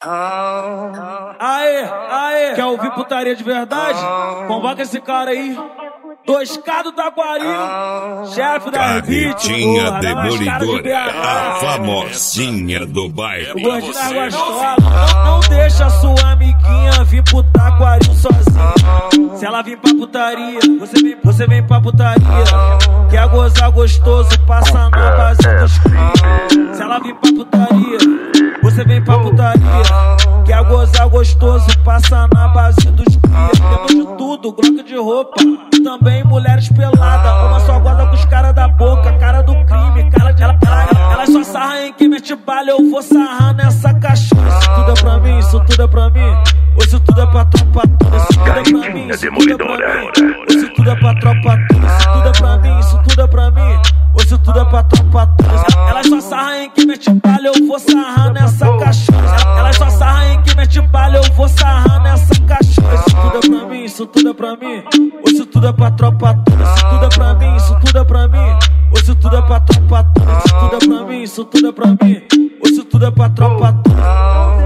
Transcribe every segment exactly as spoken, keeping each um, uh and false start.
Aê, aê, quer ouvir putaria de verdade? Convoca esse cara aí. Dois K do Taquaril, chefe da Carretinha Demolidora, a famosinha do bairro. Gordinha gostosa, não, não deixa sua amiguinha vir pro Taquaril sozinha. Se ela vir pra putaria, você vem, você vem pra putaria. Quer gozar gostoso, passa na base dos cria. Se ela vir pra putaria, você vem pra putaria. Quer gozar gostoso, passa na base dos cria. Temos de tudo, glock de roupa, também mulheres peladas. Uma só goza com os caras da boca, cara do crime, cara de ela, ela, ela só sarra em quem mete bala, eu vou sarrar nessa cachorra. Isso tudo é pra mim, isso tudo é pra mim. Isso tudo é pra tropa toda, isso tudo é pra mim, isso tudo é pra mim. Isso tudo é pra tropa toda, isso tudo é pra mim, isso tudo é pra mim. Isso tudo é pra tropa toda. Ela só sarra em quem mete bala, eu vou sarrar nessa cachorra. Ela só sarra em quem mete bala, eu vou sarrar nessa cachorra. Isso tudo é pra mim, isso tudo é pra mim. Isso tudo é pra tropa toda, isso tudo é pra mim, isso tudo é pra mim. Isso tudo é pra tropa toda, isso tudo é pra mim, isso tudo é pra mim. Isso tudo é pra tropa toda.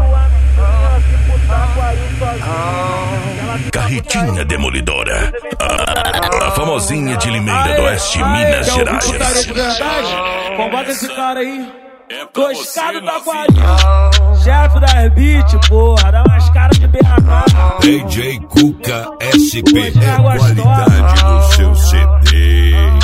Carretinha Demolidora, a, a famosinha de Limeira do Oeste, Minas Gerais. Convoca esse cara aí. Dois K do Taquaril, chefe da beat, porra, dá umas caras de B H. D J Cuca S P é qualidade no seu C D.